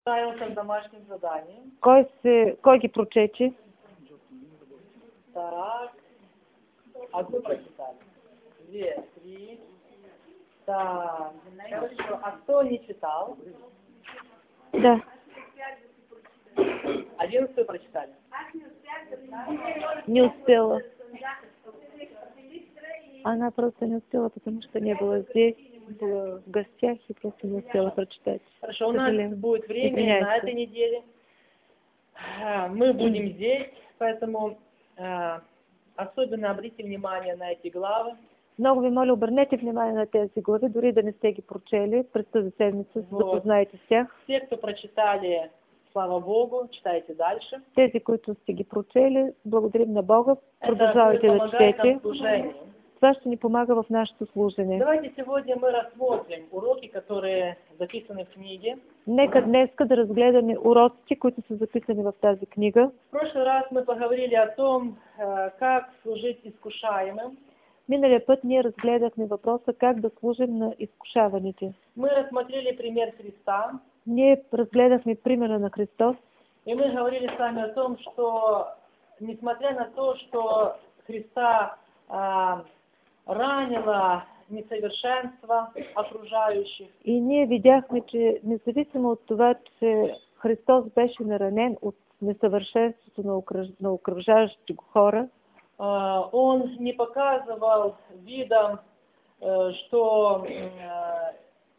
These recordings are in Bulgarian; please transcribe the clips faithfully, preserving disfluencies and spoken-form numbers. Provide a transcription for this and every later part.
Справился с домашним заданием. Кой, се, кой ги прочечи? Так. А кто прочитали? Две, три. Так. Хорошо. А кто не читал? Да. Одиннадцатую прочитали? Не успела. Она просто не успела, потому что не было здесь, была в гостях и просто не успела прочитать. Хорошо, у нас будет время на этой неделе. Мы будем здесь, поэтому э, особенно обратите внимание на эти главы. Много ви моля, обърнете внимание на тези глави, дори да не сте ги прочели през тази седмица, за да познаете с тях. Те, кто прочитали, слава Богу, читайте дальше. Тези, които сте ги прочели, благодарим на Бога, продължавайте да четете. Това ще ни помага в нашето служение. Давайте сегодня мы рассмотрим уроки, которые записаны в книге. Нека днеска да разгледаме уроците, които са записани в тази книга. В прошлый раз мы поговорили о том, как служить искушаемым. Миналия път ние разгледахме въпроса как да служим на изкушаваните. Мы рассмотрели пример Христа. Ние разгледахме примера на Христос. И мы говорили с вами о том, что несмотря на то, что Христа а, ранило несъвършенство окружающих. И ние видяхме, че независимо от това, че Христос беше наранен от несъвършенството на, окръж... на окружаващите го хора, Uh, он не показывал видом, uh, что uh,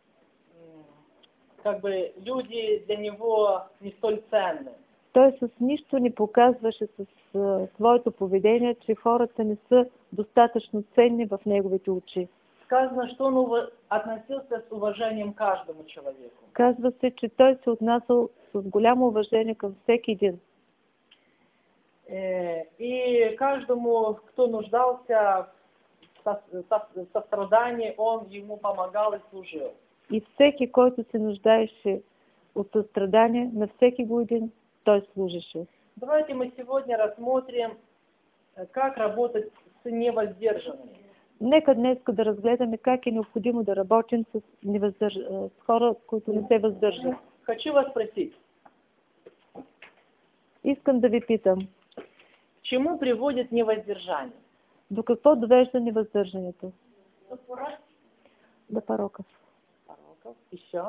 как бы люди для него не столь ценны. Той с нищо не показваше с uh, своето поведение, че хората не са достатъчно ценни в неговите очи. Сказано, что он относился с уважением к каждому человеку. Казва се, че той се отнасял с голямо уважение към всеки един. И каждому, кто нуждался в сострадании, он ему помогал и служил. И всеки, който се нуждаеше от състрадание, на всеки го един той служеше. Давайте мы сегодня рассмотрим, как работать с невоздержанными. Нека днес да разгледаме как е необходимо да работим с, невъздърж... с хора, които не се въздържат. Хочу вас спросить. Искам да ви питам. К чему приводит невоздержание? До какво довежда невъздържането? До порока. До порока. Пороков. Еще?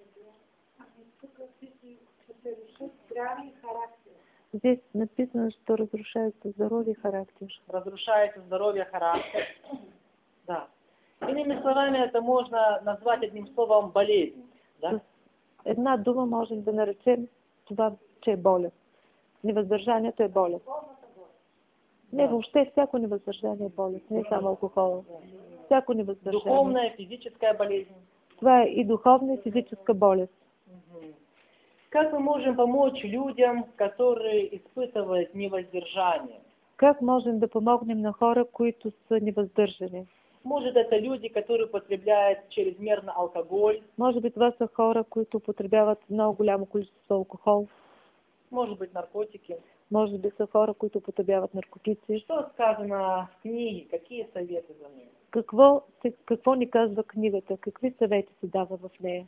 Здесь написано, что разрушается здоровье и характер. Разрушается здоровье, характер. Да. Иными словами, это можно назвать одним словом болезнь. Да? Една дума можем да наречем това, че е болест. Невъздържанието е болест. Не, въобще всяко невъздържание е болест, не само алкохола. Всяко невъздържание. Духовна и физическая болезнь. Това е и духовна и физическа болест. Как мы можем помочь людям, которые испытывают невоздержание? Как можем да помогнем на хора, които са невъздържани? Может, это люди, которые употребляют чрезмерно алкоголь. Може би това са хора, които употребяват много голямо количество алкохол. Может быть, наркотики. Може би са хора, които употребяват наркотици. Что сказано в книге? Какие советы за них? Какво, какво ни казва книгата? Какви съвети се дава в нея?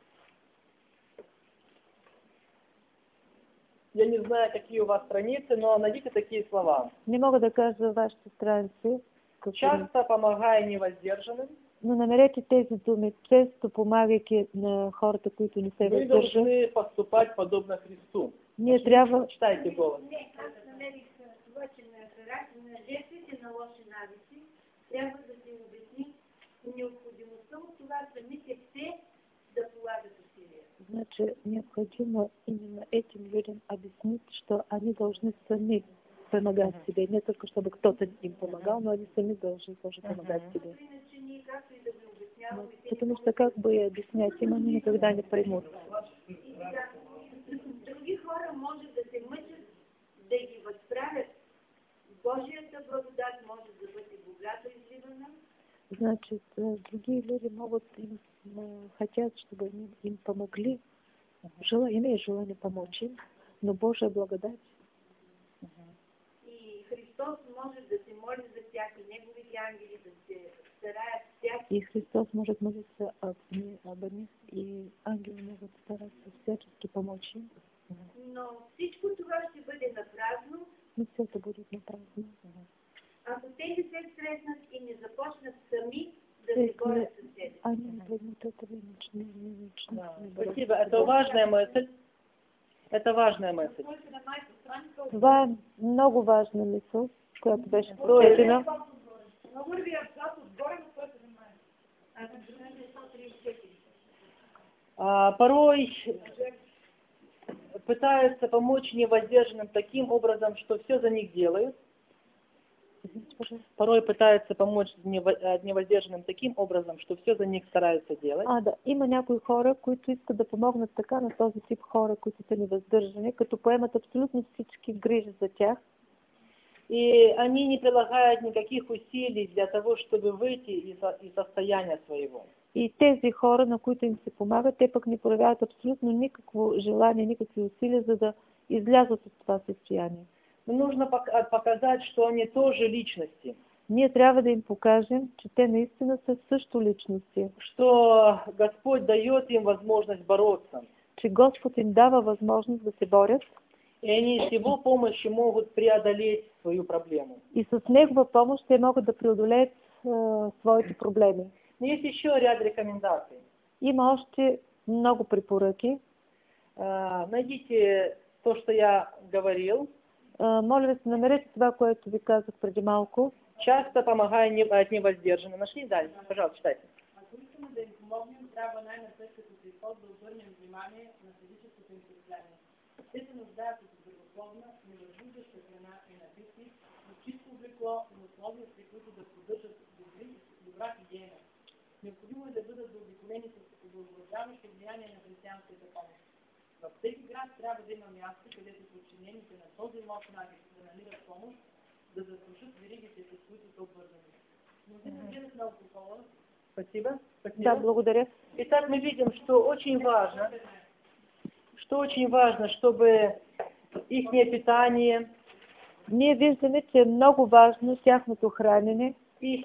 Я не знаю, какие у вас страницы, но найдите такие слова. Не мога да кажа вашите страници. Часто помогая невоздержанным. Но намерете тези думи, често помагайки на хората, които не се въздържат. Вы должны поступать подобно Христу. Ние трябва... Читайте голос. Трябва да се обясни необходимостта от това самите те да полагат усилия. Значи, необходимо именно этим людям объяснить, что они должны сами помогать uh-huh. себе. Не только чтобы кто-то им помогал, но они сами должны тоже помогать uh-huh. себе. Но, потому что как бы и объяснять им, они никогда не поймут. Други хора може да се мъчат да ги възправят. Божията благодат може да бъде богато изливана. Значит, другие люди могут им, хотят, чтобы они им помогли, Жела, имеют желание помочь им, но Божья благодать. И Христос Христос може да се моли за тях и неговите ангели да се стараят всяки. И Христос может молиться об, об них, и ангели могут стараться всячески помочь им. Но всичко това ще бъде напразно, Но все это будет напрасно. ако те не се срещнат и не започнат сами да се борят с себе си. Они не поймут этого и начнут, не начнут. Да. не бороться. Спасибо. Это важная мысль. Это важная мысль. Това е много важна мисъл, която беше прочетена. А, порой пытаются помочь невоздержанным таким образом, что все за них делают. Порой пытаются помочь нево- невоздержанным таким образом, что все за них стараются делать. А, да. Има някои хора, които искат да помогнат така на този тип хора, които са невъздържани, като поемат абсолютно всички грижи за тях. И они не прилагают никаких усилий для того, чтобы выйти из, из состояния своего. И тези хора, на които им се помагат, те пък не проявяват абсолютно никакво желание, никакви усилия, за да излязат от това състояние. Но нужно пок- показать, что они тоже личности. Ние трябва да им покажем, че те наистина са също личности. Что Господь дает им возможность бороться. Че Господ им дава възможност да се борят. И они с Его помощью могут преодолеть свою проблему. И с Негова помощ те могат да преодолеят е, своите проблеми. Но есть еще ряд рекомендаций. Има още много препоръки. А, найдите то, что я говорил. А, моля ви се, намерете това, което ви казах преди малко. Часто помогая не, от невоздержанным. Нашли? Да, пожалуйста, читайте. Ако искаме да им помогнем, трябва най-напред като приход да обърнем внимание на физическото им състояние. Те се нуждаят от здравословна, невъзбуждаща храна и напитки, от чисто облекло и условия, при които да поддържат добри, добра хигиена. Необходимо е да бъдат заобиколени с облагодетелстващо влияние на християнската помощ. Във всеки град трябва да има място, където подчинените на този лош навик да намират помощ, да засушат веригите, с които са обвързани. Мнозина гледат на алкохола. Спасибо. Спасибо. Да, благодаря. Итак, мы видим, что очень важно, что очень важно, чтобы их питание, Ние виждаме, че е много важно тяхното хранене, их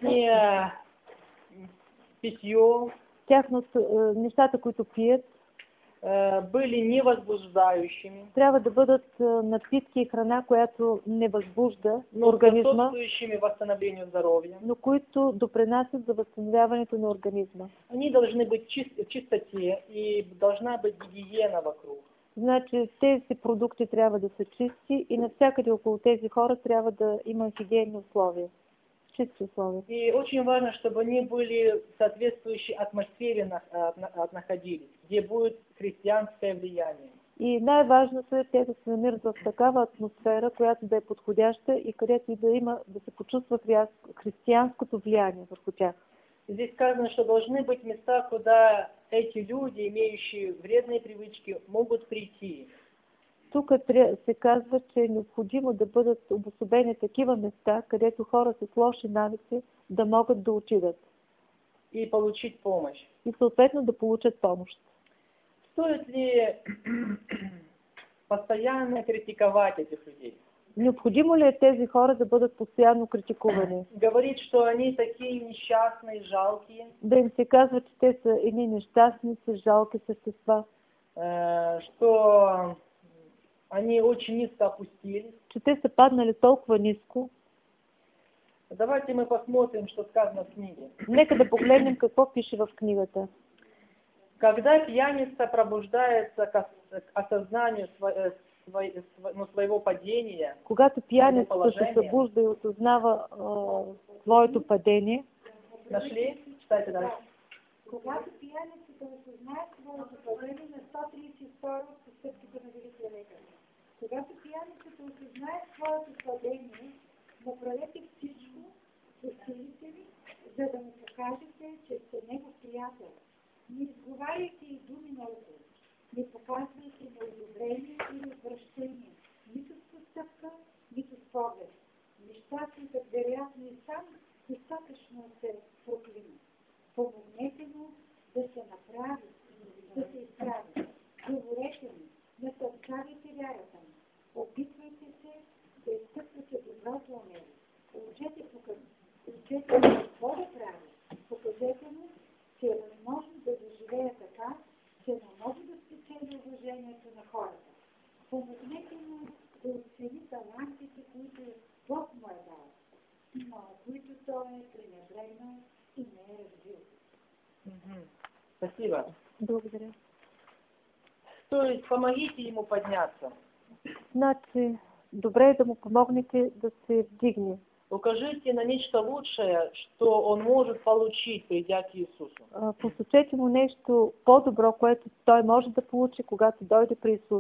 питье тяхното, е, нещата, които пият, э, были невозбуждающими, трябва да бъдат е, напитки и храна, която не възбужда но организма, способствующими восстановлению здоровья. но които допринасят за възстановяването на организма. Они должны быть чист- в чистоте и должна быть гигиена вокруг. Значи тези продукти трябва да са чисти и навсякъде около тези хора трябва да има хигиенни условия. Чисти условия. И очень важно, чтобы они были в соответствующей атмосфере на- а, на- находились, где будет христианское влияние. И най-важното е те да се намират в такава атмосфера, която да е подходяща и където и да има, да се почувства хри- християнското влияние върху тях. Здесь сказано, что должны быть места, куда эти люди, имеющие вредные привычки, могут прийти. Тук тря- се казва, че е необходимо да бъдат обособени такива места, където хора с лоши навици да могат да отидат И получить помощь. и съответно да получат помощ. Стоит ли постоянно критиковать этих людей? Необходимо ли е тези хора да бъдат постоянно критикувани? Говорить, что они такие несчастные, жалкие, Да им се казва, че те са едни нещастници, жалки същества, э, что они очень низко опустились. че те са паднали толкова ниско. Давайте мы посмотрим, что сказано в книге. Нека да погледнем какво пише в книгата. Когда пьяница пробуждается к ос- к осознанию сво- э, свой- сво- ну, своего падения, Когато пияницата се положение. събужда и осъзнава а, своето падение, нашли? Читайте дальше. Когато пияницата осъзнае своето падение на сто тридесет и втора от постъпките на великия лекар. Когато пияницата осъзнае своето падение, направете всичко със силите ви, за да му покажете, че сте негов приятел. Не изговаряйте и думи на около. Не показвайте неодобрение или отвращение, нито с постъпка, нито с поглед. Нещастникът вероятно и сам достатъчно се проклина. Помогнете му да се направи, да се изправи. Говорете му, насърчавайте вярата му. Опитвайте се да изтъквате доброто у него. хората. Помогнете му да оцени талантите, които Бог му е дал, но които той е пренебрегнал и не е развил. Мгм. Спасибо. Благодаря. То есть помогите ему подняться. Значи, добре е да му помогнете да се вдигне. Укажите на нечто лучшее, что он может получить, придя к Иисусу. А, Посочете му нещо по-добро, което той може да получи, когато дойде при Исус.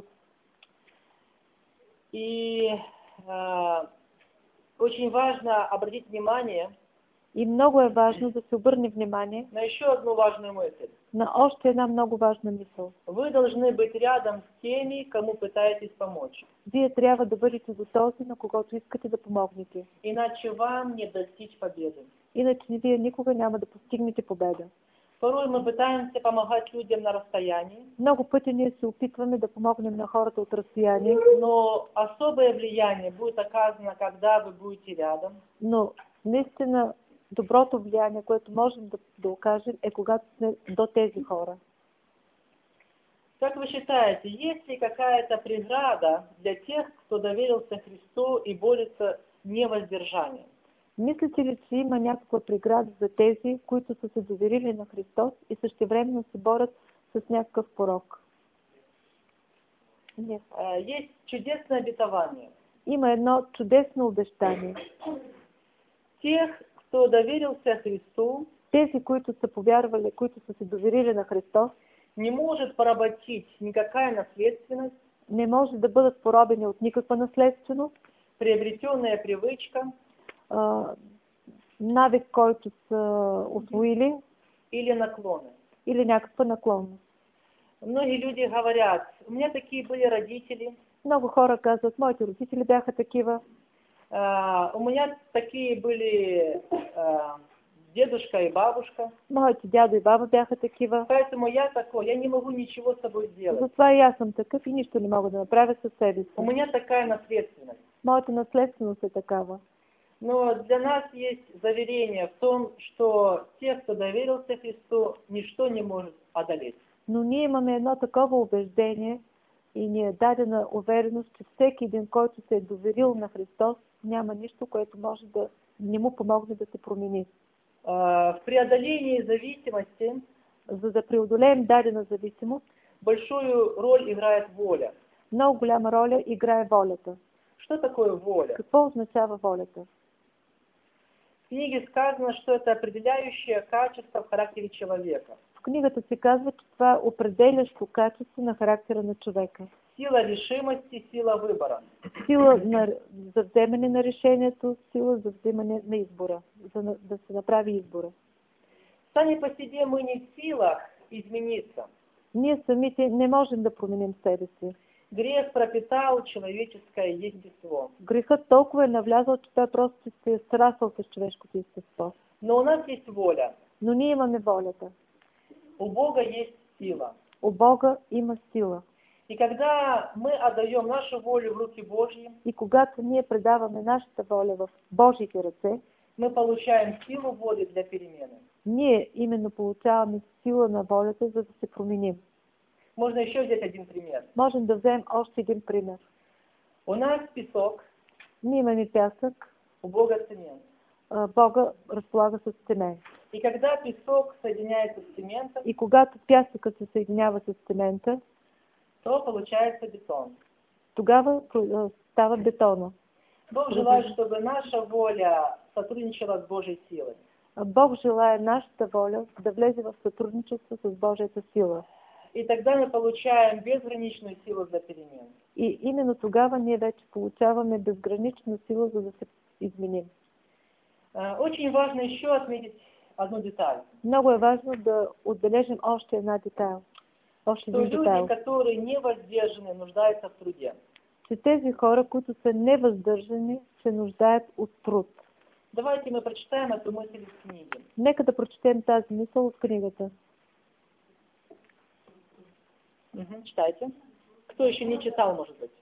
И э, очень важно обратить внимание И много е важно да се обърне внимание на еще одну важную мысль. на още една много важна мисъл. Вы должны быть рядом с теми, кому пытаетесь помочь. Вие трябва да бъдете до този, на когото искате да помогнете. Иначе вам не достичь победы. Иначе вие никога няма да постигнете победа. Порой мы пытаемся помогать людям на расстоянии, Много пъти ние се опитваме да помогнем на хората от разстояние, но особое влияние будет оказано, когда вы будете рядом. но наистина доброто влияние, което можем да, да окажем, е когато сме до тези хора. Как вы считаете, есть ли какая-то преграда для тех, кто доверился Христу и борется невоздержанием? Мислите ли, че има някаква преграда за тези, които са се доверили на Христос и същевременно се борят с някакъв порок? Не. Э, Есть чудесное обетование. Има едно чудесно обещание. Тех, кто доверился Христу, Тези, които са повярвали, които са се доверили на Христос, не может поработить никакая наследственность, не може да бъдат поробени от никаква наследственост, приобретенная привычка а, навик, който са усвоили, или наклоны. или някаква наклонност. Многие люди говорят, у меня такие были родители, Много хора казват, моите родители бяха такива, а, у меня такие были а, дедушка и бабушка, моите дядо и баба бяха такива, поэтому я такой, я не могу ничего с собой сделать. затова и аз съм такъв и нищо не мога да направя със себе си. У меня такая наследственность. Моята наследственост е такава. Но для нас есть заверение в том, что тех, кто доверился Христу, ничто не может одолеть. Но ние имаме едно такова убеждение и ни е дадена увереност, че всеки един, който се е доверил на Христос, няма нищо, което може да не му помогне да се промени. А, В преодолении зависимости За да преодолеем дадена зависимост, большую роль играет воля. много голяма роля играе волята. Что такое воля? Какво означава волята? В книге сказано, что это определяющее качество в характере человека. В книгата се казва, че това е определящо качество на характера на човека. Сила решимости, сила выбора. Сила на, за вземане на решението, сила за вземане на избора, за на, да се направи избора. Сами по себе мы не в силах измениться. Ние самите не можем да променим себе си. Грех пропитал человеческое естество. Грехът толкова е навлязъл, че той просто се е срасъл с човешкото естество. Но у нас есть воля. Но ние имаме волята. У Бога есть сила. У Бога има сила. И когда мы отдаем нашу волю в руки Божьи, И когато ние предаваме нашата воля в Божите ръце, мы получаем силу воли для перемены. ние именно получаваме сила на волята, за да се променим. Можно еще взять один пример. Можем да вземем още един пример. У нас песок, Ние имаме пясък, у Бога цемент. а, Бога разполага с цемент. И когда песок соединяется с цементом, И когато пясъкът се съединява с цемента, то получается бетон. тогава а, става бетона. Бог желает, чтобы наша воля сотрудничала с Божьей силой. А Бог желае нашата воля да влезе в сътрудничество с Божията сила. И тогда мы получаем безграничную силу для перемен. И именно тогава ние вече получаваме безгранична сила, за да се изменим. Э, Очень важно еще отметить одну деталь. Много е важно да отбележим още една детайл. Още Что един люди, детайл. которые не воздержаны, нуждаются в труде. Че тези хора, които са невъздържани, се нуждаят от труд. Давайте мы прочитаем эту мысль из книги. Нека да прочетем тази мисъл от книгата. Мгм, читайте. Кто еще не читал, может быть?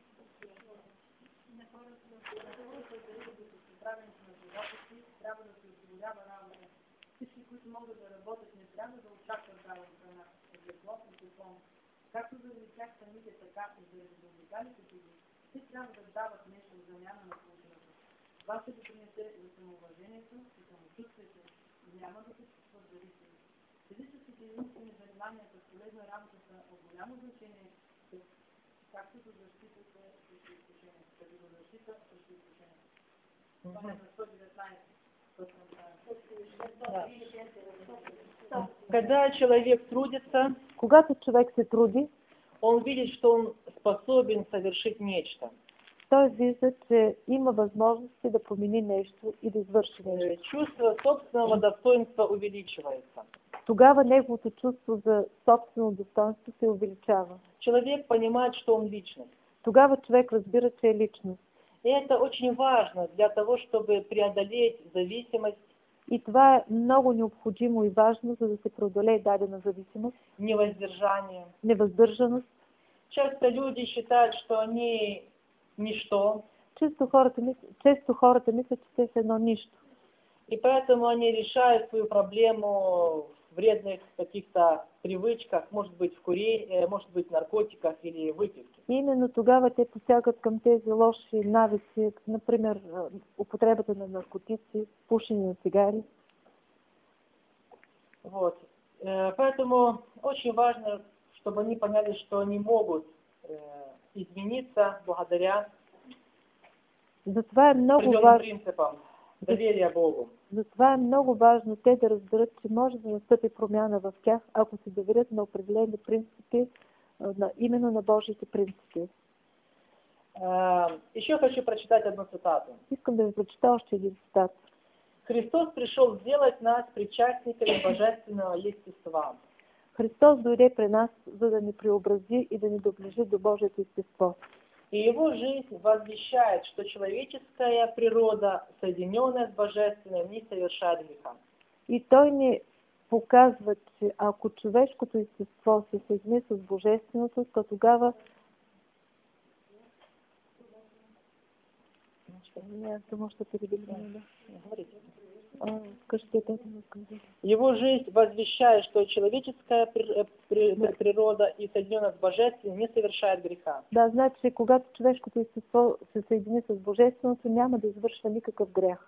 Трябва да се осигурява работа. Всички, които могат да работят, не трябва да очакват работа на облекло и диплом. както за тях самите, така и за заобикалите други, те трябва да дават нещо в замяна на полученото. Това ще допринесе за самоуважението и самочувствието и няма да се чувстват зависими. Физическите и умствени занимания с полезна работа са от голямо значение, както за защитата срещу изкушението, като за защита срещу изкушението. Това е на сто деветнайсет. Когда человек трудится, Когато човек се труди, он видит, что он способен совершить нечто. той вижда, че има възможности да промени нещо и да извърши нещо. Э, Чувство собственного достоинства увеличивается. Тогава неговото чувство за собствено достоинство се увеличава. Человек понимает, что он личность. Тогава човек разбира, че е личност. И это очень важно для того, чтобы преодолеть зависимость, И това е много необходимо и важно, за да се преодолее дадена зависимост, невоздержание. невъздържаност. Часто люди считают, что они ничто, Често хората, мис- често хората мислят, че те са едно нищо. и поэтому они решают свою проблему в вредных каких-то привычках, может быть в курении, может быть в наркотиках или выпивке. И именно тогава те посягат към тези лоши навици, например, а, употребата на наркотици, пушене на цигари. Вот. Э, Поэтому очень важно, чтобы они поняли, что они могут э, измениться благодаря Затова е много определенным важно, принципам доверия Богу. затова е много важно те да разберат, че може да настъпи промяна в тях, ако се доверят на определени принципи, а, на, именно на Божиите принципи. Э, Еще хочу прочитать одну цитату. Искам да ви прочета още един цитат. Христос пришел сделать нас причастниками божественного естества. Христос дойде при нас, за да ни преобрази и да ни доближи до Божието естество. И его жизнь возвещает, что человеческая природа, соединенная с божественным, не совершает греха. И той ни показва, че ако човешкото естество се съедини с Божественото, то тогава Не, ты можешь это перебить. Говорите. А, скажите, это не сказать. Его жизнь возвещает, что человеческая при- при- при- природа и соединенная с божественным не совершает греха. Да, значи, когато човешкото естество се съедини с Божественото, няма да извършва никакъв грях.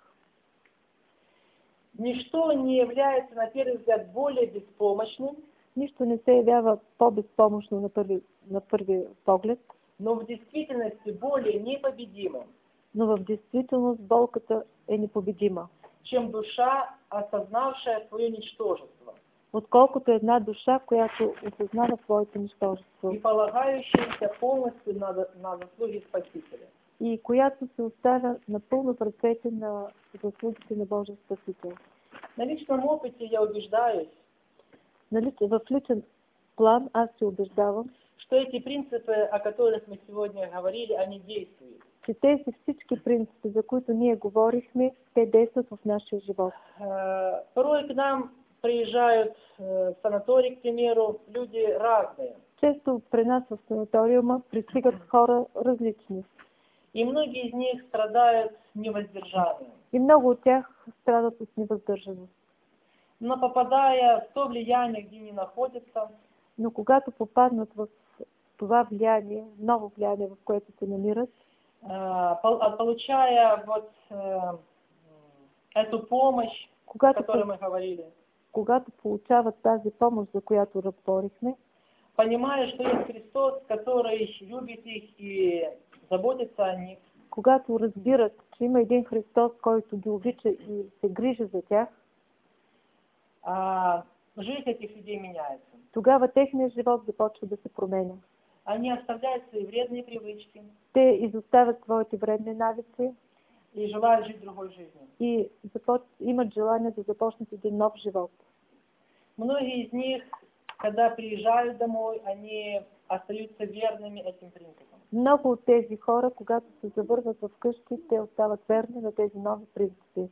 Ничто не является, на первый взгляд, более беспомощным, Нищо не се явява по-безпомощно на първи, на първи поглед, но в действительности более непобедимым, но в действителност болката е непобедима. чем душа, осознавшая свое ничтожество Отколкото една душа, която осъзнава своето нищожество и полагающаяся полностью на, на заслуги Спасителя. и която се оставя напълно в ръцете на заслугите на Божия Спасител. На личном опыте я убеждаюсь, Нали, в личен план аз се убеждавам, что эти принципы, о которых мы сегодня говорили, они действуют. че тези всички принципи, за които ние говорихме, те действат в нашия живот. Э, Порой к нам приезжают э, в санаторий, к примеру, люди разные. Често при нас в санаториума пристигат хора различни. И многие из них страдают невоздержанием. И много от тях страдат от невъздържаност. Но попадая в то влияние, где они находятся, Но когато попаднат в това влияние, ново влияние, в което се намират, э, пол- а получая вот э, эту помощь, о когато, которой по- мы говорили, когато получават тази помощ, за която говорихме, понимая, что есть Христос, который любит их и заботится о них, когато разбират, че има един Христос, който ги обича и се грижи за тях, а, жизнь этих людей меняется. тогава техният живот започва да се променя. Они оставляют свои вредные привычки Те изоставят своите вредни навици и желают жить другой жизнью. и започ... имат желание да започнат един нов живот. Многие из них, когда приезжают домой, они остаются верными этим принципам. Много от тези хора, когато се завърнат в къщи, те остават верни на тези нови принципи.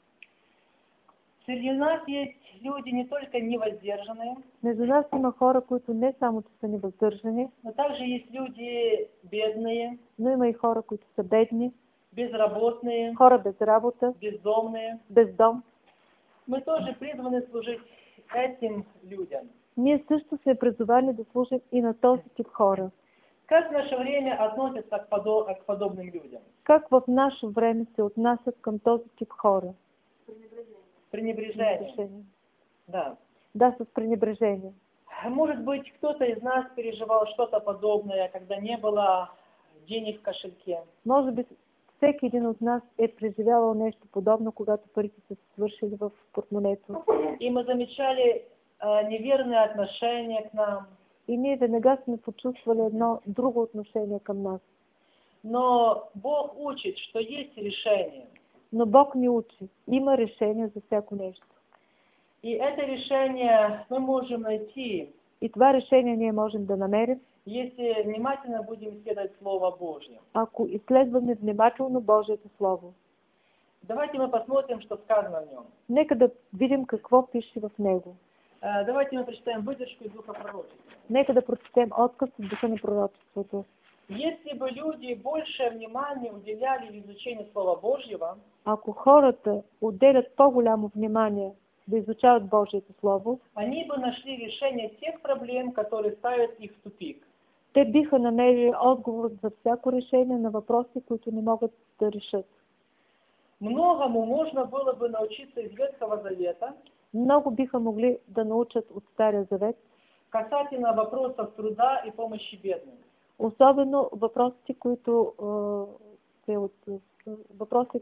Среди нас есть люди не только невоздержанные, Между нас има хора, които не само че са невъздържани, но также есть люди бедные, но има и хора, които са бедни, безработные, хора без работа, бездомные. без дом. Мы тоже призваны служить этим людям. Ние също сме призвани да служим и на този тип хора. Как в наше время относятся к, подо- к подобным людям? Как в наше време се отнасят към този тип хора? Пренебрежение. Пренебрежение. Да. Да, с пренебрежение. Может быть, кто-то из нас переживал что-то подобное, когда не было денег в кошельке. Може би всеки един от нас е преживявал нещо подобно, когато парите са се свършили в портмонето. И мы замечали а, неверное отношение к нам. И ние веднага сме почувствали едно друго отношение към нас. Но Бог учит, что есть решение. Но Бог ни учи. Има решение за всяко нещо. И это решение мы можем найти, И това решение ние можем да намерим, если внимательно будем исследовать Слово Божье. ако изследваме внимателно Божието Слово. Давайте мы посмотрим, что сказано в нем. Нека да видим какво пише в него. А, Давайте мы прочитаем выдержку из Духа Пророчества. Нека да прочетем отказ от духа на пророчеството. Если бы люди больше внимания уделяли изучению Слова Божьего, Ако хората отделят по-голямо внимание да изучават Божието Слово, они бы нашли решение тех проблем, которые ставят их в тупик. те биха намерили отговор за всяко решение на въпроси, които не могат да решат. Многому можно было бы научиться из Ветхого Завета Много биха могли да научат от Стария Завет, касательно вопросов труда и помощи бедным. особено въпросите, които е, се от, въпроси,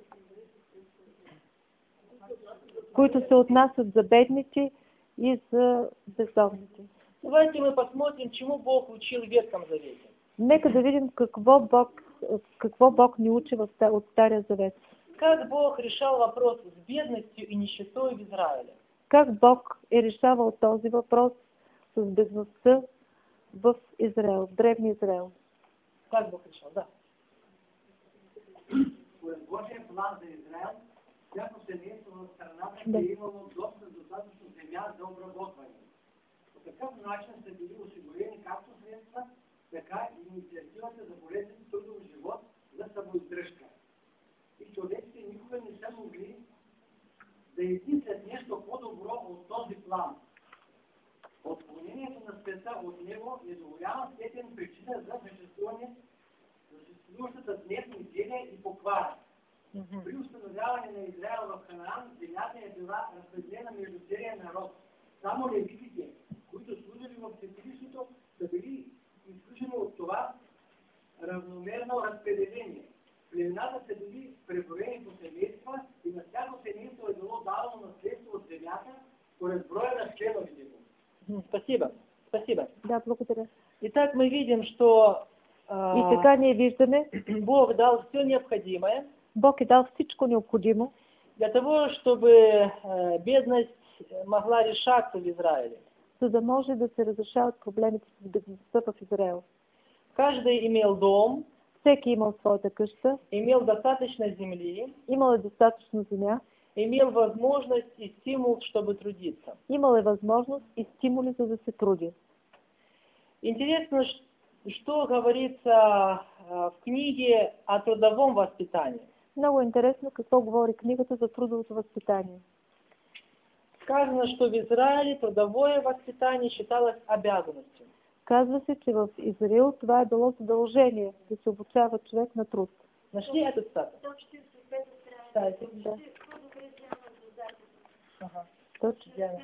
които се отнасят за бедните и за бездомните. Давайте мы посмотрим, чему Бог учил в Ветхом Завете. Нека да видим какво Бог, какво Бог ни учи в, от Стария Завет. Как Бог решал вопрос с бедностью и нищетой в Израиле? Как Бог е решавал този въпрос с бедността в Израел, в древния Израел. Как Бог решал, да. Според Божия план за Израел, всяко семейство в страната Да. е имало доста достатъчно земя за обработване. По такъв начин са били осигурени както средства, така и инициативата за полезен трудов живот за самоиздръжка. И човеците никога не са могли да измислят нещо по-добро от този план. Отклонението на света от него е до голяма степен причина за съществуване за съществуващата днес неделя и поквара. При установяване на Израел в Ханаан, земята е била разпределена между целия народ. Само левитите, които служили в светилището, са били изключени от това равномерно разпределение. Племената са били преброени по семейства и на всяко семейство е било дадено наследство от земята, според броя на членовете му. Спасибо. Спасибо. Да, благодаря. Итак, мы видим, что а, И така ние виждаме, Бог дал все необходимое Бог е дал всичко необходимо, для того, чтобы э, бедность могла решаться в Израиле. за да може да се разрешават проблемите с бедността в Израел. Каждый имел дом, Всеки имал своята къща, имел достаточно земли, имал е достатъчно земя, имел возможность и стимул, чтобы трудиться. имал е възможност и стимули, за да се труди. Интересно, ш- что говорится а, в книге о трудовом възпитании. Много интересно какво говори книгата за трудовото възпитание. Сказано, что в Израиле трудовое воспитание считалось обязанностью. Казва се, че в Израил това е било задължение да се обучава човек на труд. Нашли этот статус? сто четиридесет и пета страница. Да, Да. По-добре Ага. Точно. Диана.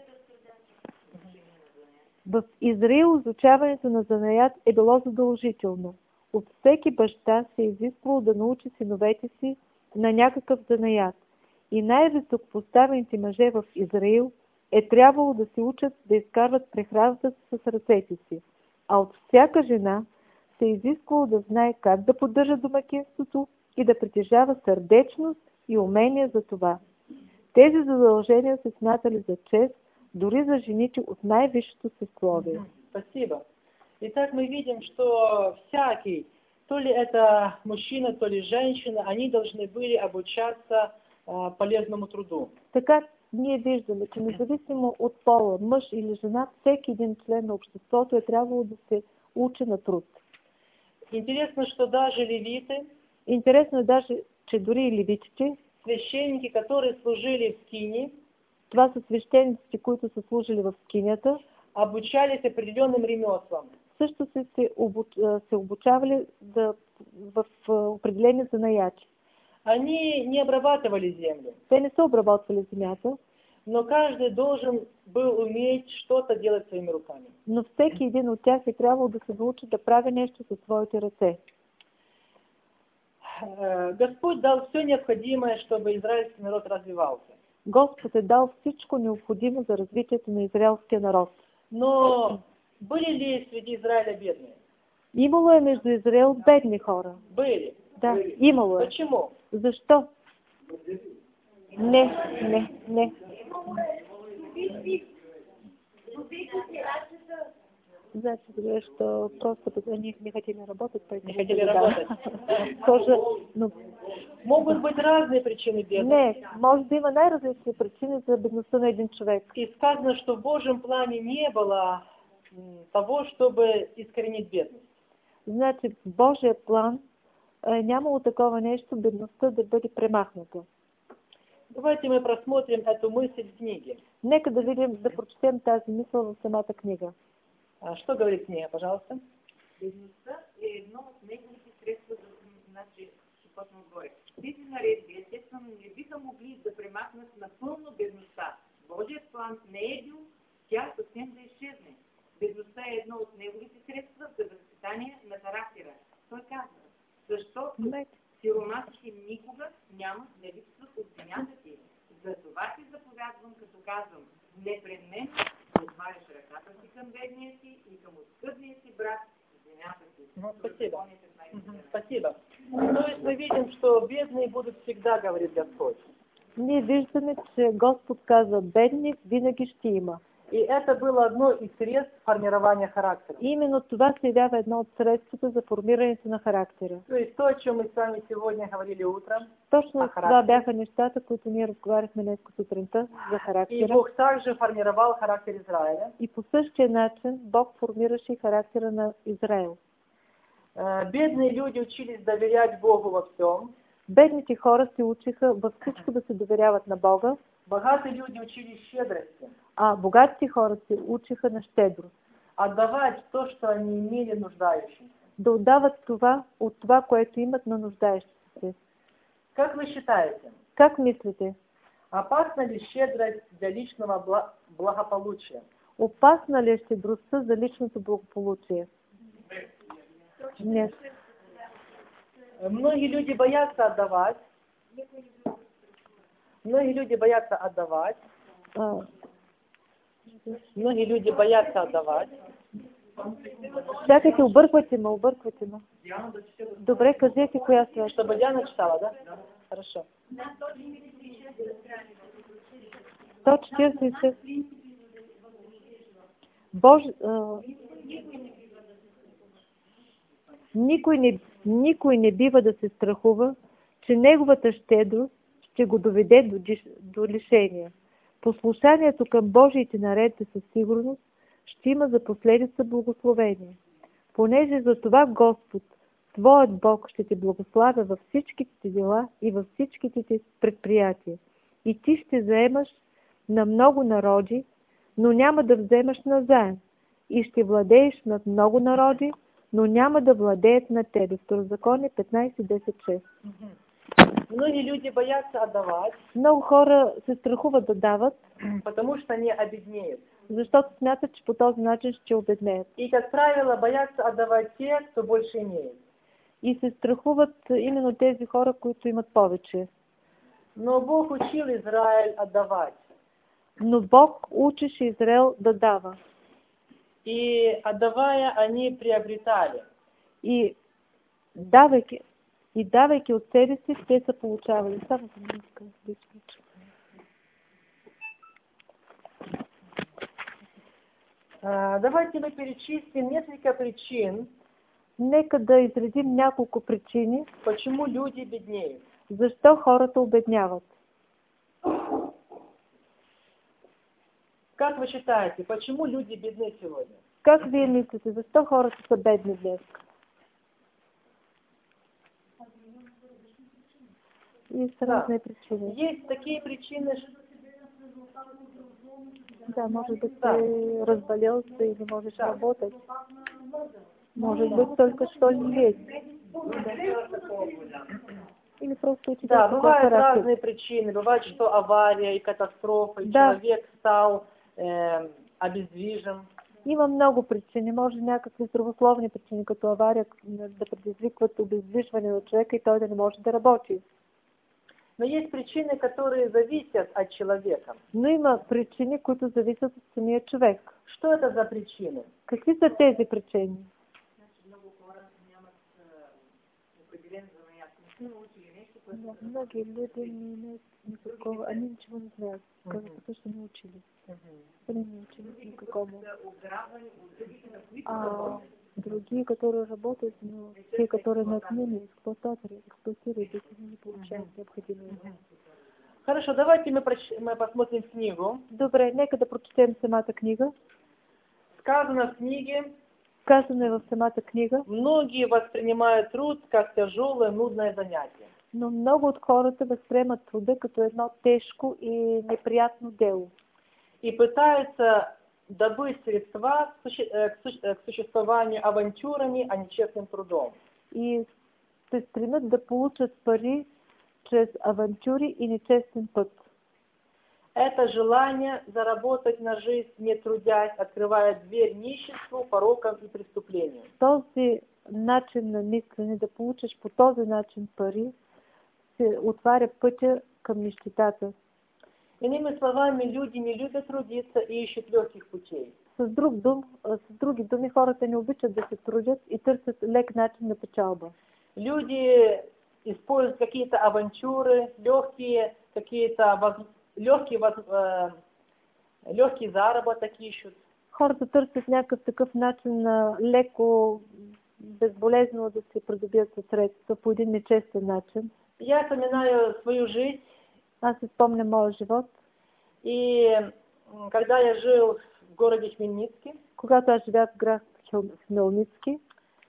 В Израил изучаването на занаят е било задължително. От всеки баща се е изисквало да научи синовете си на някакъв занаят. И най-високопоставените мъже в Израил е трябвало да се учат да изкарват прехраната си с ръцете си. А от всяка жена се е изисквало да знае как да поддържа домакинството и да притежава сърдечност и умение за това. Тези задължения се смятали за чест дори за жените от най-висшето съсловие. Спасибо. Итак, мы видим, что всякий, то ли это мужчина, то ли женщина, они должны были обучаться а, полезному труду. Така ние виждаме, че независимо от пола, мъж или жена, всеки един член на обществото е трябвало да се учи на труд. Интересно, что даже левиты, Интересно е даже, че дори и левитите, священники, которые служили в скине, това са свещениците, които са служили в скинята, обучались определенным ремеслам. Също са се, обуч... се обучавали да... в определени занаячи. Они не обрабатывали землю, Те не са обработвали земята, но каждый должен был уметь что-то делать своими руками. но всеки един от тях е трябвало да се научи да прави нещо със своите ръце. Э, Господь дал все необходимое, чтобы израильский народ развивался. Господ е дал всичко необходимо за развитието на израелския народ. Но были ли среди Израиля бедные? Имало е между Израел бедни хора. Были. Да, имало е. Почему? Защо? Не, не, не. Значит, что просто они не хотели работать, поэтому... Не хотели работать. Тоже, ну... Могут быть разные причины бедности. Не, може да има най-различни причини за бедността на един човек. И сказано, что в Божьем плане не было того, чтобы искоренить бедность. Значи, в Божия план е нямало такова нещо, бедността да бъде премахната. Давайте мы просмотрим эту мысль в книге. Нека да видим, да прочетем тази мисъл в самата книга. А что говорит книга, пожалуйста? Бедността е едно от неговите средства за, значи, ще почна отгоре. Тези наредби, естествено, не биха могли да премахнат напълно бедността. Божият план не е бил тя съвсем да изчезне. Бедността е едно от неговите средства за възпитание на характера. Той казва, защото сиромасите никога няма да липсват от земята ти. Затова ти заповядвам, като казвам, непременно отваряш ръката си към бедния си и към оскъдния си брат в земята си. Ну, спасибо. Спасибо. То есть мы видим, что бедные будут всегда, говорит Господь. Ние виждаме, че Господ казва, бедни винаги ще има. И это было одно из средств формирования характера. И именно това се явява едно от средствата за формирането на характера. То есть то, о чем мы с вами сегодня говорили утром. Точно това бяха нещата, които ние разговаряхме днес сутринта за характера. И Бог также формировал характер Израиля. И по същия начин Бог формираше характера на Израил. Бедные люди учились доверять Богу во всем. Бедните хора се учиха във всичко да се доверяват на Бога. Богатые люди учились щедрости. А богатите хора се учиха на щедрост. Отдавать то, что они имели, нуждающим. Да отдават това от това, което имат на нуждаещите се. Как вы считаете? Как мислите? Опасна ли щедрость для личного благополучия? Опасна ли е щедростта за личното благополучие? Нет. Многие люди боятся отдавать. Многие люди боятся отдавать. А. Многие люди боятся отдавать. Чакайте, обърквате ме, обърквате ме. Добре, кажете коя страна. Чтобы Диана читала, да? Хорошо. сто четиридесет и шест. Бож... А... Никой, не, никой не бива да се страхува, че неговата щедрост ще го доведе до, до лишение. Послушанието към Божиите наредби със сигурност ще има за последица благословение. Понеже за това Господ, Твоят Бог, ще те благославя във всичките ти дела и във всичките ти предприятия. И ти ще заемаш на много народи, но няма да вземаш назаем. И ще владееш над много народи, но няма да владеят на тебе. Второзаконие петнайсет десет шест. Многие люди боятся отдавать. Много хора се страхуват да дават, потому что они обеднеют. Защото смятат, че по този начин ще обеднеят. И, как правило, боятся отдавать те, кто больше имеет. И се страхуват именно тези хора, които имат повече. Но Бог учил Израиль отдавать. Но Бог учеше Израел да дава. И отдавая, они приобретали. И давайки, и давайки от себе си, те са получавали. Само за минутка да изключа. Давайте мы перечислим несколько причин. Нека да изредим няколко причини, почему люди беднеют. Защо хората обедняват? Как вы считаете, почему люди бедны сегодня? Как вие мислите, защо хората са бедни днес? Есть разные да. причины. Есть такие причины, Да, может быть, Да. ты разболелся и не можешь Да. работать. Может быть, только что лезть. Или просто у тебя Да, такой бывают характер. разные причины. Бывает, что авария и катастрофа, и Да. человек стал э, обездвижен. Има много причини. Може някакви здравословни причини, като авария, да предизвикват обездвижване на човека и той да не може да работи. Но есть причины, которые зависят от человека. Но има причини, които зависят от самия човек. Что это за причины? Какви са тези причини? Значи много хора нямат е, определен занаят. Не са научили нещо, което Да, да многие люди не имеют никакого, они ничего не знают, казват, потому что не учили. Они не учили никакому. са ограбвани от другите, на които А работят. другие, которые работают, но те, которые над ними, эксплуататоры, эксплуатируют, их не получают необходимое. Хорошо, давайте мы, проч... мы посмотрим книгу. Добре, нека да прочетем самата книга. Сказано в книге, Казано е в самата книга, многие воспринимают труд как тяжелое, нудное занятие. но много от хората възприемат труда като едно тежко и неприятно дело. И пытаются добыть средства к, суще... э, к, суще... э, к существованию авантюрами, а не честным трудом. И се стремят да получат пари чрез авантюри и нечестен път. Это желание заработать на жизнь, не трудясь, открывает дверь ниществу, порокам и преступлениям. Този начин на мислене, да получиш по този начин пари, се отваря пътя към нищетата. Иными словами, люди не любят трудиться и ищут легких путей. С, друг дум, с други думи, хората не обичат да се трудят и търсят лек начин на печалба. Люди используют какие-то авантюры, легкие, какие-то воз... легкие, воз... э... легкий заработок ищут. Хората търсят някакъв такъв начин на леко, безболезнено да се придобият средства по един нечестен начин. Я вспоминаю свою жизнь. Аз си спомням моя живот. И когда я жил в городе Хмельницкий, когато аз живях в град Хмельницкий,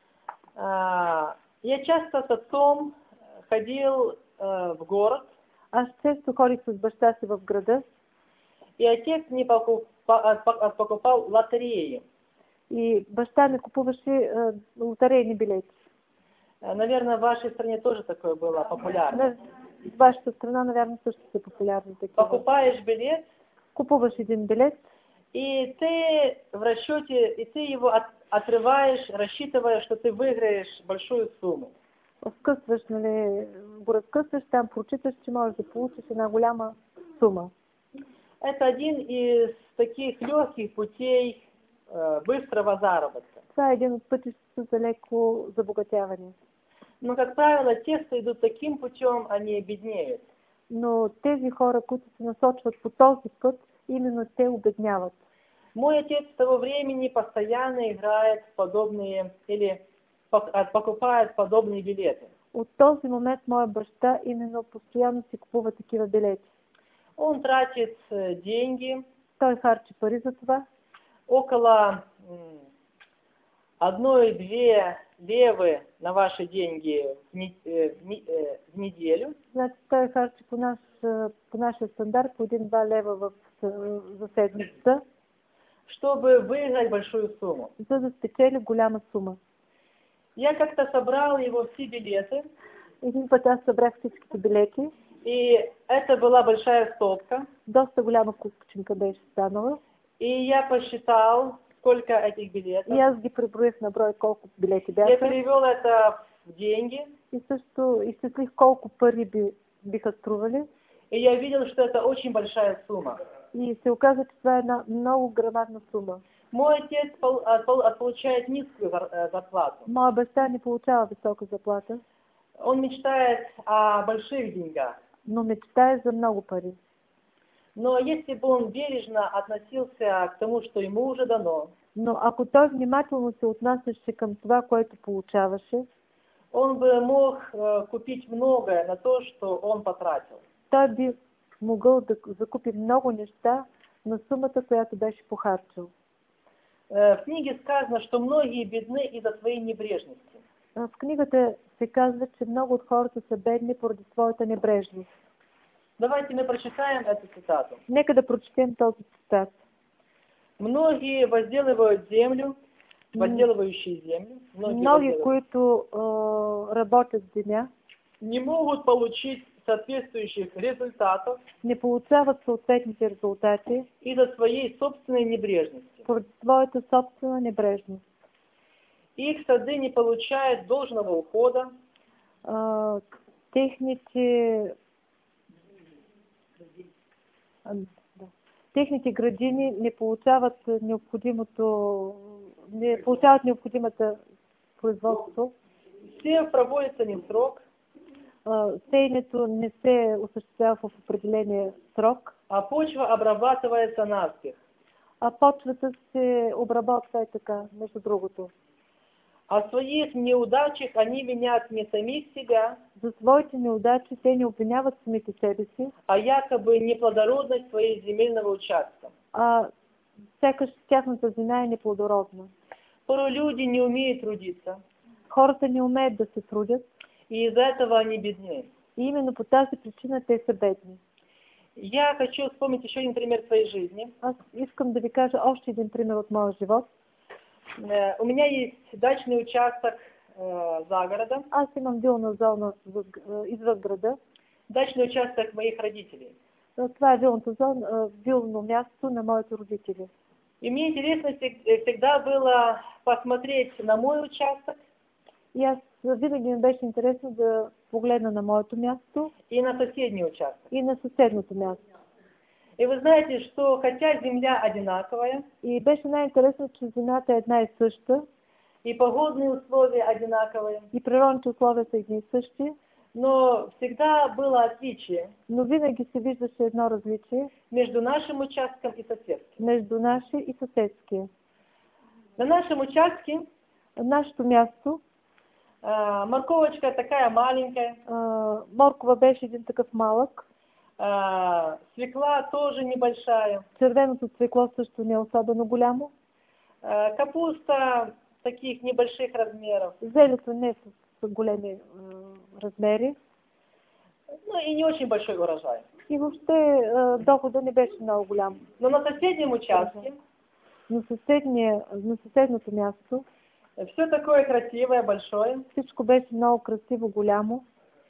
я часто с отцом ходил в город. Аз често ходих с баща си в града. И отец мне покупал, покупал лотереи. И баща ми купуваше лотерейни билети. Наверное, в вашей стране тоже такое было популярно. В вашата страна, наверное, също са популярни такива. Покупаешь билет. Купуваш един билет. И ты в расчете, и ты его от, отрываешь, рассчитывая, что ты выиграешь большую сумму. Вкъсваш, нали, го разкъсваш, там прочиташ, че можеш да получиш една голяма сума. Это один из таких легких путей э, быстрого заработка. Това е един от пътищата за леко забогатяване. Но, как правило, те, кто идут таким путем, они беднеют. Но тези хора, които се насочват по този път, именно те обедняват. Мой отец с того времени постоянно играет в подобные или покупает подобные билеты. От този момент моя баща именно постоянно си купува такива билети. Он тратит деньги. Той харчи пари за това. Около одной-две левы на ваши деньги в, не, в, в неделю. Значи той харчи по, наш, по нашия стандарт по един-два лева в, за седмица. Чтобы выиграть большую сумму. За да спечели голяма сума. Я как-то собрал его все билеты. Един път аз събрах всичките билети. И это была большая стопка. Доста голяма купчинка беше станала. И я посчитал, сколько этих билетов. И аз ги преброих на брой колко билети бяха. Я перевел это в деньги. И също изчислих колко пари би, биха стрували. И я видел, что это очень большая сумма. И се оказа, че това е една много грамадна сума. Мой отец получает низкую зарплату. Моя баща не получава висока заплата. Он мечтает о больших деньгах. Но мечтае за много пари. Но если бы он бережно относился к тому, что ему уже дано, но ако той внимателно се отнасяше към това, което получаваше, он бы мог э, купить многое на то, что он потратил. Той би могъл да закупи много неща на сумата, която беше похарчил. Э, в книге сказано, что многие бедны из-за своей небрежности. В книгата се казва, че много от хората са бедни поради своята небрежност. Давайте мы прочитаем эту цитату. Нека да прочетем този цитат. Многие возделывают землю, возделывающие землю, многие Многи, возделывают, които а, работят в земя, не могут получить соответствующих результатов не получават съответните резултати из-за своей собственной небрежности. поради своята собствена небрежност. Их сады не получают должного ухода, А, техните а, да. техните градини не получават необходимото, не получават необходимата производство. все проводятся не в срок, А, сеенето не се осъществява в определения срок, а почва обрабатывается наспех. а почвата се обработва и така, между другото. О своих неудачах они винят не самих себя, За своите неудачи те не обвиняват самите себе си, а якобы неплодородность своей земельного участка. а сякаш тяхната земя е неплодородна. Порой люди не умеют трудиться, Хората не умеят да се трудят и из-за этого они бедны. и именно по тази причина те са бедни. Я хочу вспомнить еще один пример своей жизни. Аз искам да ви кажа още един пример от моя живот. Э, У меня есть дачный участок э, за городом, Аз имам вилна зона въз- извън града. дачный участок моих родителей. Това е вилната зона, вилно място на моите родители. И мне интересно всег- э, всегда было посмотреть на мой участок И аз винаги ми беше интересно да погледна на моето място и на соседний участок. и на съседното място. И вы знаете, что хотя земля одинаковая, И беше най-интересно, че земята е една и съща, и погодные условия одинаковые, и природните условия са едни и същи, но всегда было отличие но винаги се виждаше едно различие между нашим участком и соседским. между нашия и съседския. На нашем участке Нашето място, а, морковочка такая маленькая, а, моркова беше един такъв малък, а, свекла тоже небольшая, червеното цвекло също не е особено голямо, а, капуста таких небольших размеров, зелето не е с, с големи а, размери ну и не очень большой урожай. и въобще а, дохода не беше много голям. Но на соседнем участке На, съседния, на съседното място все такое красивое, большое. всичко беше много красиво, голямо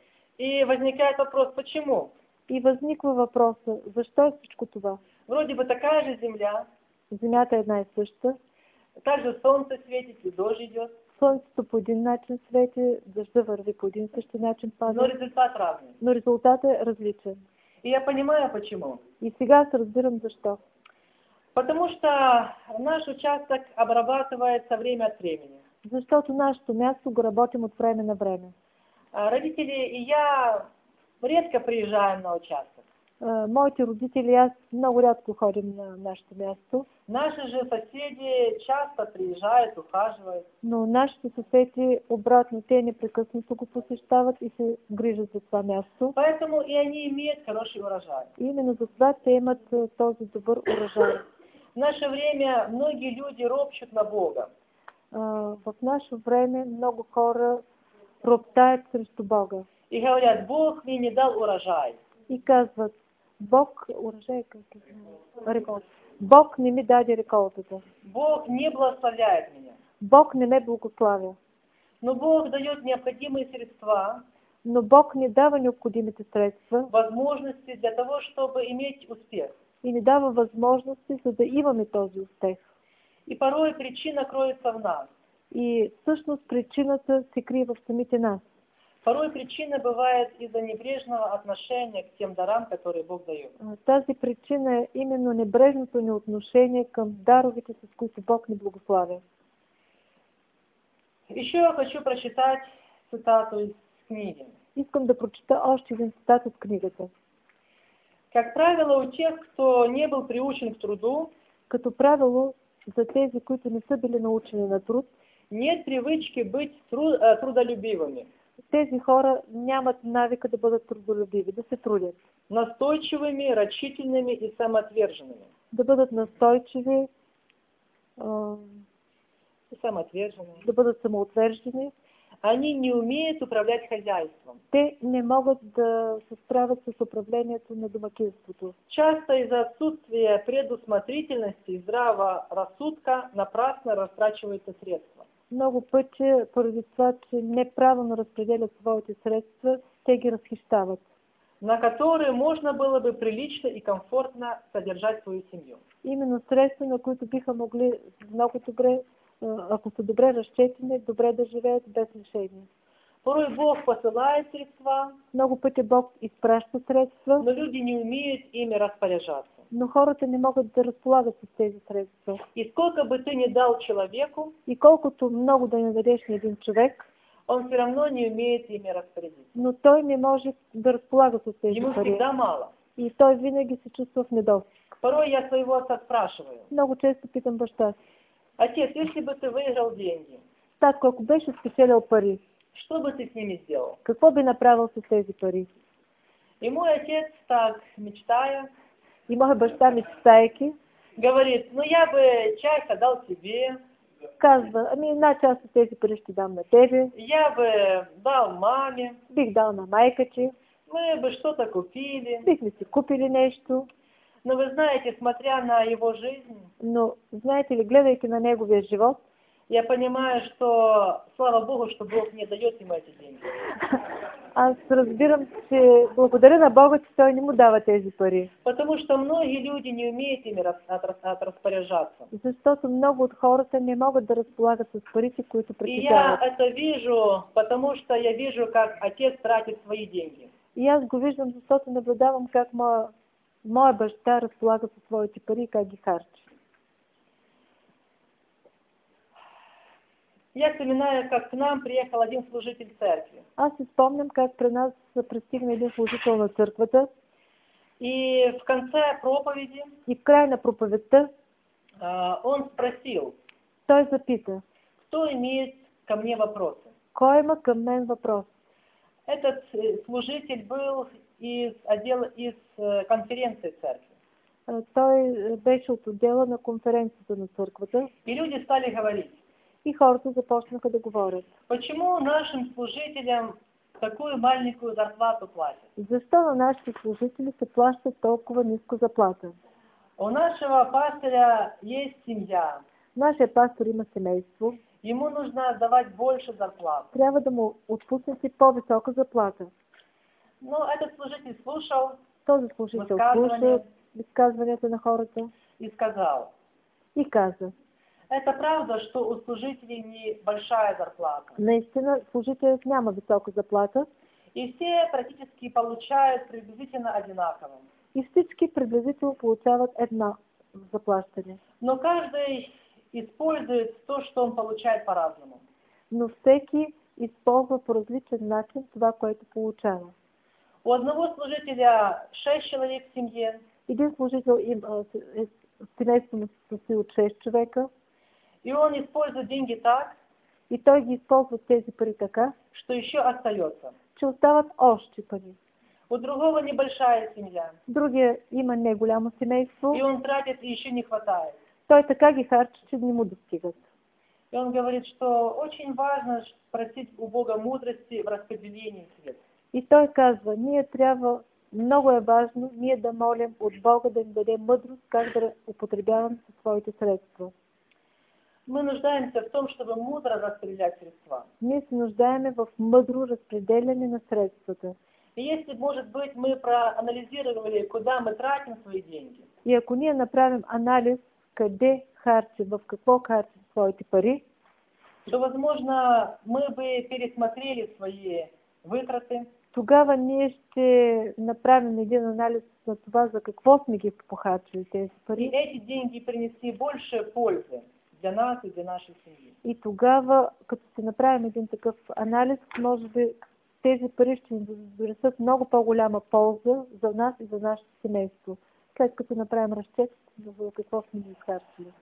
И возникает вопрос, почему? и възниква въпроса, защо е всичко това? Вроде бы такая же земля, Земята е една и съща, также солнце светит и дождь идет, слънцето по един начин свети, дъжда върви по един същи начин но пада, результат разный. но резултатът е различен. И я понимаю, почему. И сега се разбирам защо. Потому что наш участок обрабатывается время от времени. Защото нашето място го работим от време на време. А Родители и я редко приезжаем на участок. А, Моите родители и аз много рядко ходим на нашето място, Наши же соседи часто приезжают, ухаживают. но нашите съседи обратно, те непрекъснато го посещават и се грижат за това място. Поэтому и они имеют хороший урожай. И именно за това те имат а, този добър урожай. В наше время многие люди ропщут на Бога. А, В наше време много хора роптаят срещу Бога И говорят, Бог мне не дал урожай. и казват, Бог, урожай, как е? Реколта. Бог не ми даде реколтата. Бог не благословляет меня. Бог не ме благославя. Но Бог дает необходимые средства, Но Бог не дава необходимите средства возможности для того, чтобы иметь успех. и не дава възможности, за да имаме този успех. И порой причина кроется в нас. И всъщност причината се крие в самите нас. Порой причина бывает из-за небрежного отношения к тем дарам, которые Бог дает. А, Тази причина е именно небрежното ни отношение към даровите, с които Бог ни благославя. Еще я хочу прочитать цитату из книги. Искам да прочита още един цитат от книгата. Как правило, у тех, кто не был приучен к труду, Като правило, за тези, които не са били научени на труд, нет привычки быть тру- э, трудолюбивыми, тези хора нямат навика да бъдат трудолюбиви, да се трудят, настойчивыми, рачительными и самоотверженными. да бъдат настойчиви, а, И самоотверженными. да бъдат самоотверждени, Они не умеют управлять хозяйством. Те не могат да се справят с управлението на домакинството. Часто из-за отсутствия предусмотрительности и здравого рассудка напрасно растрачиваются средства. Много пъти, поради това, че неправилно разпределят своите средства, те ги разхищават, На которые можно было бы прилично и комфортно содержать свою семью. именно средства, на които биха могли много добре, ако са добре разчетени, добре да живеят без лишения. Порой Бог посылает средства, Много пъти Бог изпраща средства, но люди не умеют ими распоряжаться. но хората не могат да разполагат с тези средства. И сколько бы ты ни дал человеку, И колкото много да не дадеш на един човек, он все равно не умеет ими распорядиться. но той не може да разполага с тези Ему пари. всегда мало. И той винаги се чувства в недостиг. Порой я своего отца спрашиваю: Много често питам баща си: отец, если бы ты выиграл деньги, татко, ако беше спечелил пари, что бы ты с ними сделал? какво би направил с тези пари? И мой отец, так мечтая, И моя баща, мечтайки, говорит: ну я бы часть отдал тебе, казва: ами една част от тези пари ще дам на тебе, я бы дал маме, бих дал на майка ти, мы бы что-то купили. бихме си купили нещо. Но вы знаете, смотря на его жизнь, Но, знаете ли, гледайки на неговия живот, я понимаю, что, слава Богу, что Бог не дает ему эти деньги. аз разбирам, че благодаря на Бога, че той не му дава тези пари. Потому что многие люди не умеют ими рас- отрас- отраспоряжаться. Защото много от хората не могат да разполагат с парите, които И я притежават. это вижу, потому что я вижу, как отец тратит свои деньги. И аз го виждам, защото наблюдавам как моя, моя баща разполага със своите пари и как ги харчи. Я вспоминаю, как к нам приехал один служитель церкви. Аз си спомням как при нас пристигна един служител на църквата И в конце проповеди и в края на проповедта а, он спросил, той запита: кто имеет ко мне вопросы. кой има към мен въпрос? Этот э, служитель был из отдела, из э, конференции церкви. А, Той беше от отдела на конференцията на църквата И люди стали говорить, и хората започнаха да говорят: почему нашим служителям такую маленькую зарплату платят? защо на нашите служители се плащат толкова ниско заплата? У нашего пастыря есть семья, Нашия пастор има семейство, ему нужно давать больше зарплат. трябва да му отпуснете по-висока заплата. Но этот служитель слушал Този служител Изказвания. слуша изказванията на хората и сказал, и каза: это правда, что у служителей небольшая зарплата. наистина служителят няма висока заплата И все практически получают приблизительно одинаково. и всички приблизително получават едно заплащане. Но каждый использует то, что он получает по-разному. Но всеки използва по различен начин това, което получава. У одного служителя шесть человек в семье, Един служител има е, семейство му се състои от шест човека и он использует деньги так, и той ги използва тези пари така, что еще остается. че остават още пари. У другого небольшая семья, Другия има не голямо семейство, и он тратит, и еще не хватает. той така ги харчи, че не му достигат. И он говорит, что очень важно просить у Бога мудрости в распределении средств. И той казва: ние трябва, много е важно, ние да молим от Бога да ни даде мъдрост как да употребяваме със своите средства. Мы нуждаемся в том, чтобы мудро распределять средства. Ние се нуждаеме в мъдро разпределяне на средствата. И если, может быть, мы проанализировали, куда мы тратим свои деньги, И ако ние направим анализ къде харчим, в какво харчим своите пари, то, возможно, мы бы пересмотрели свои вытраты, тогава ние ще направим един анализ на това за какво сме ги похарчили тези и пари. эти деньги принесли больше пользы для нас и для нашей семьи. И тогава, като се направим един такъв анализ, може би тези пари ще ни донесат много по-голяма полза за нас и за нашето семейство. След като направим разчет за какво сме ги изхарчили.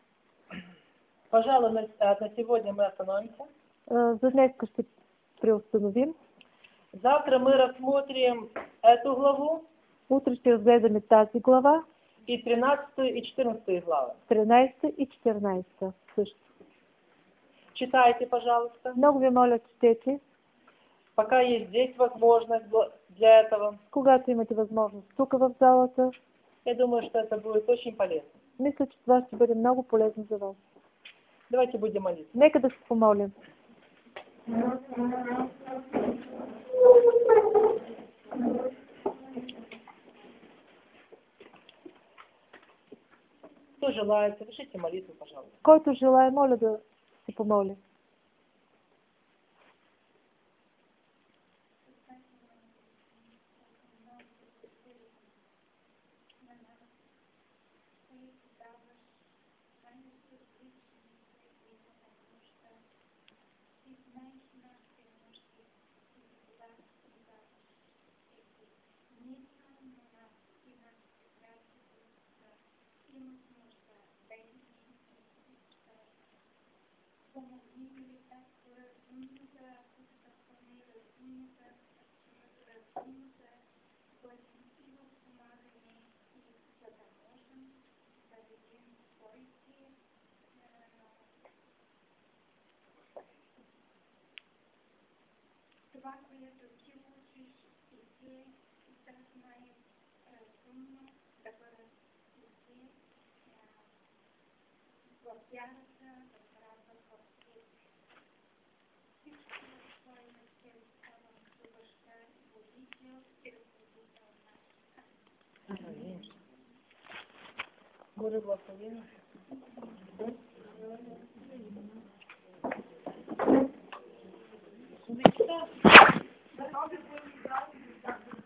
Пожалуй, на, на сегодня мы остановимся. А, За днес ще преустановим. Завтра мы рассмотрим эту главу Утре ще разгледаме тази глава, и тринадцатую и четырнадцатую главы. тринайсета и четиринайсета също. Читайте, пожалуйста. Много ви моля, четете. Пока есть здесь возможность для этого, Когато имате възможност тук в залата, я думаю, что это будет очень полезно. мисля, че това ще бъде много полезно за вас. Давайте будем молиться. Нека да се помолим. Кто желает, совершите молитву, пожалуйста. Който желая, моля да се помоли. Това, което ти учиш и ти да знаеш разумно, да бъдат ти в вярата, да правят в свет. Всичко твое сердце в баща и водител и ръководител наш. Аминь. Боже благослови нас.